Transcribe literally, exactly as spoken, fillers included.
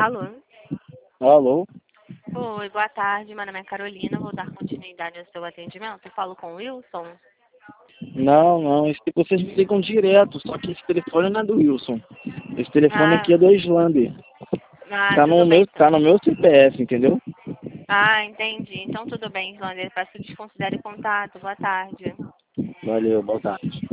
Alô? Alô? Oi, boa tarde. Meu nome é Carolina. Vou dar continuidade ao seu atendimento. Eu falo com o Wilson. Não, não, esse, vocês me ligam direto, só que esse telefone não é do Wilson. Esse telefone Ah, aqui é do Islander. ah, Tá no tudo bem meu, então. tá no meu C P F, entendeu? Ah, entendi. Então tudo bem, Islander. Peço que desconsidere o contato. Boa tarde. Valeu, boa tarde.